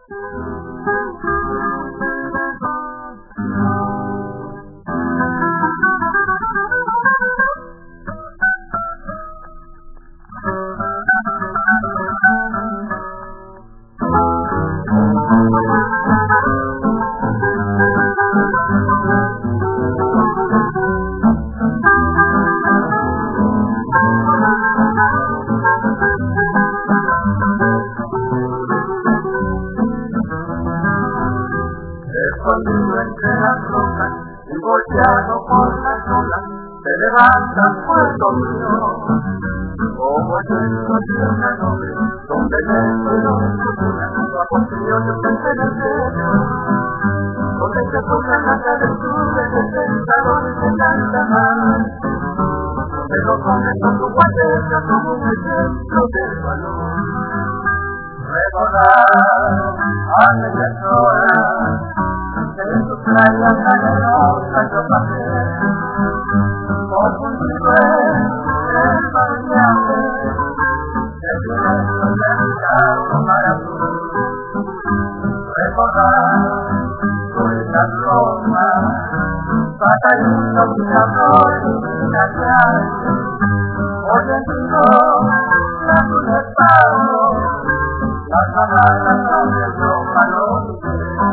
Escondido entre las rocas y golpeado por las olas, se levanta Puerto Mío, como el centro de una noble, donde dentro de su cuna, su apostillo de un cementerio, donde se tocan las aventuras de pensadores de tanta mar, donde los hombres son su guardia como un ejemplo del valor. Recordar aquellas horas en sus playas arenosas yo pasé, confundido el variante, el viento de mi carro para tú. Recordar sueltas romas, batallitos y amores incallables, oyendo la luz del pavo, las palabras donde yo valoré.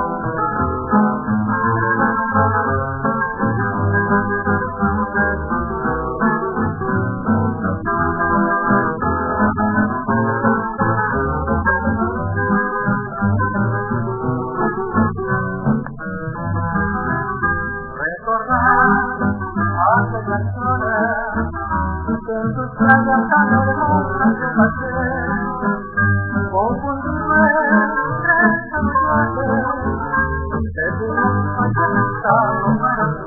Recordar aquellas horas que en tus playas tan hermosas yo pasé, confundido entre cambiantes, de tu estado para tú.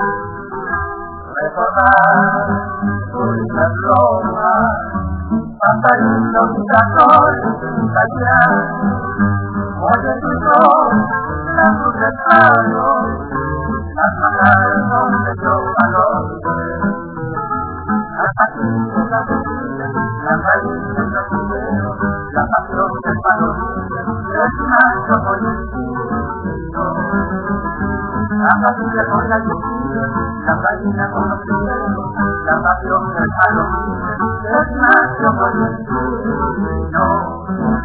Recordar dulces romas, pantalitos y tacones sin callar, oyendo la luz del faro, las palabras donde yo valoré. Hasta aquí la bebida, las raíces del primero, la pasión del palomillo, es macho con el vino. La familia con la lluvia, la gallina con los primeros, la pasión del palomillo, es macho con el vino.